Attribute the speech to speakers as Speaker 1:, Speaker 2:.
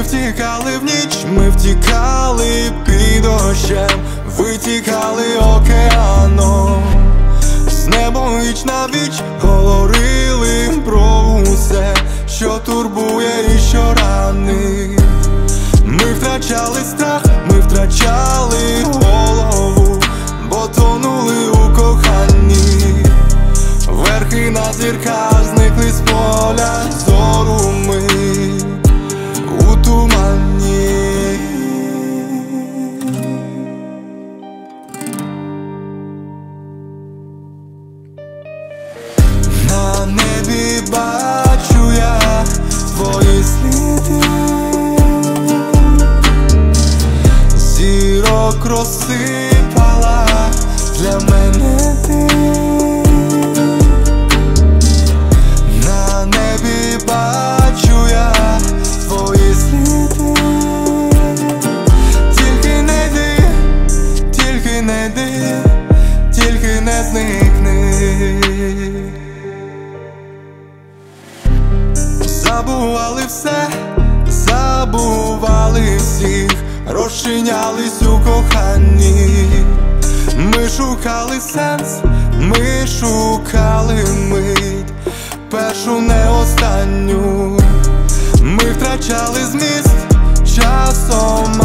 Speaker 1: втікали в ніч, ми втікали під дощем, витікали океаном. З небом віч на віч говорили про усе, що турбує і що ранить. Ми втрачали страх, ми втрачали голову, бо тонули у коханні. Верхи на зірках зникли з поля зору, ми у тумані. На небі бачу я твої сліди, зірок розсипала для мене ти. На небі бачу я твої сліди, тільки не йди, тільки не йди, тільки не зникни. Забували все, забували всіх, розчинялись у коханні. Ми шукали сенс, ми шукали мить, першу не останню. Ми втрачали зміст часом.